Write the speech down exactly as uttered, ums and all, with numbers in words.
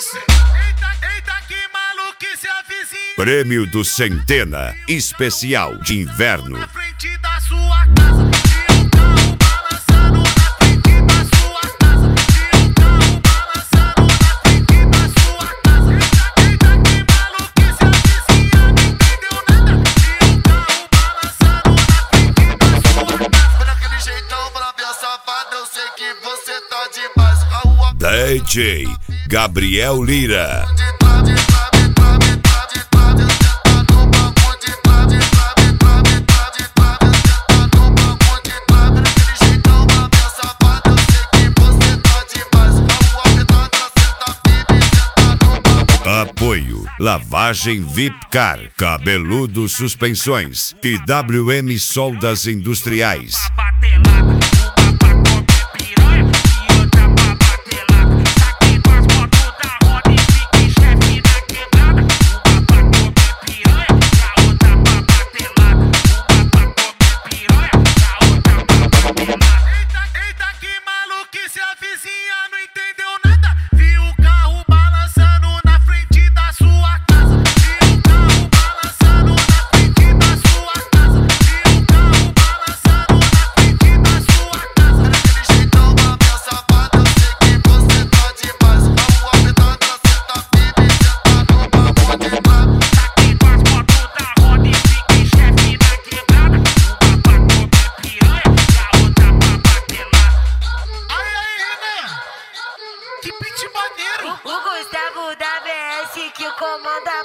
desce. Eita, eita, que maluquice a vizinha. Prêmio do Centena, especial de inverno. Na frente da sua casa. E o carro balançando na frente da sua casa. E o carro balançando na frente da sua casa. Eita, eita, que maluquice a vizinha não entendeu nada. E o carro balançando na frente da sua casa. Foi daquele jeitão pra ver a safada, eu sei que você tá demais. A rua D J Gabriel Lira. Apoio: Lavagem V I P Car, Cabeludo Suspensões e W M Soldas Industriais. Que beat maneiro! O Gustavo da B S que comanda